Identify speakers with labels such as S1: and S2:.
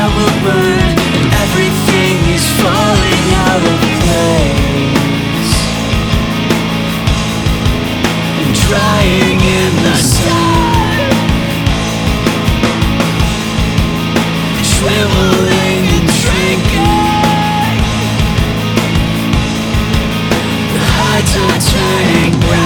S1: that will burn, and everything is falling out of place and drying in the sun, shriveling and shrinking. The hides are turning brown.